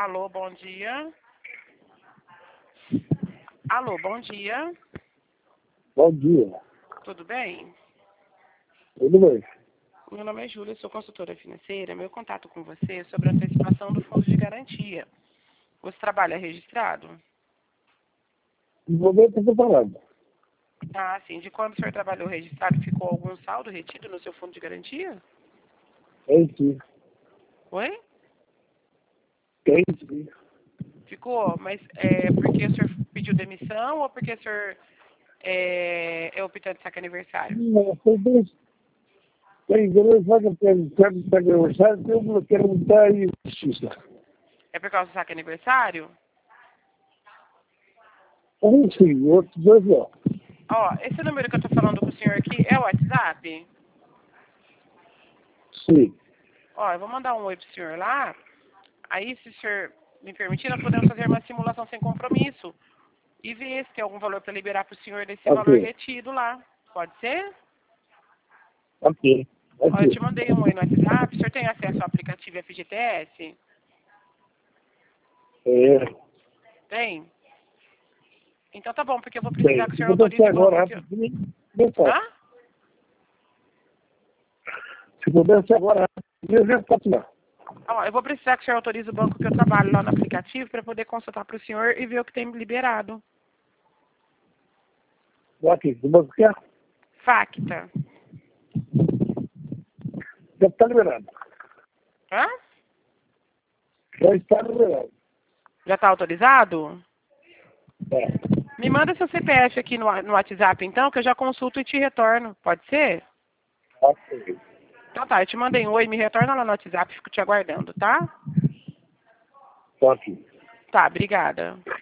Alô, bom dia. Alô, bom dia. Bom dia. Tudo bem? Tudo bem? Meu nome é Júlia, sou consultora financeira. Meu contato com você é sobre a antecipação do fundo de garantia. Você trabalha registrado? No momento eu estou parado. Ah, sim. De quando o senhor trabalhou registrado, ficou algum saldo retido no seu fundo de garantia? Tem sim. Oi? Tem sim. Ficou, mas porque o senhor pediu demissão ou porque o senhor é optante de saque aniversário? Não, tem dois. Tem dois, só que eu quero saber aniversário, tem um que eu quero mudar e justiça. É por causa do saque aniversário? Um sim, outros dois não. Ó, esse número que eu tô falando com o senhor aqui é o WhatsApp? Sim. Ó, eu vou mandar um oi pro senhor lá. Aí, se o senhor me permitir, nós podemos fazer uma simulação sem compromisso e ver se tem algum valor para liberar pro senhor desse valor Ok. retido lá. Pode ser? Ok. Ó, eu te Ok. mandei um oi no WhatsApp. O senhor tem acesso ao aplicativo FGTS? É, Tem? Então tá bom, porque eu vou precisar tem. que o Se senhor puder ser autorize o agora, banco que... rapidinho, eu faço. Hã? Se puder ser agora, rapidinho, eu já faço lá. Ó, eu vou precisar que o senhor autorize o banco que eu trabalho lá no aplicativo para poder consultar para o senhor e ver o que tem liberado. Ok. Do banco que é? Facta. Já está liberado. Hã? Já está liberado. Já está autorizado? É. Me manda seu CPF aqui no WhatsApp, então, que eu já consulto e te retorno. Pode ser? Ok. Então tá, eu te mandei um oi, me retorna lá no WhatsApp, fico te aguardando, tá? Ok. Tá, obrigada.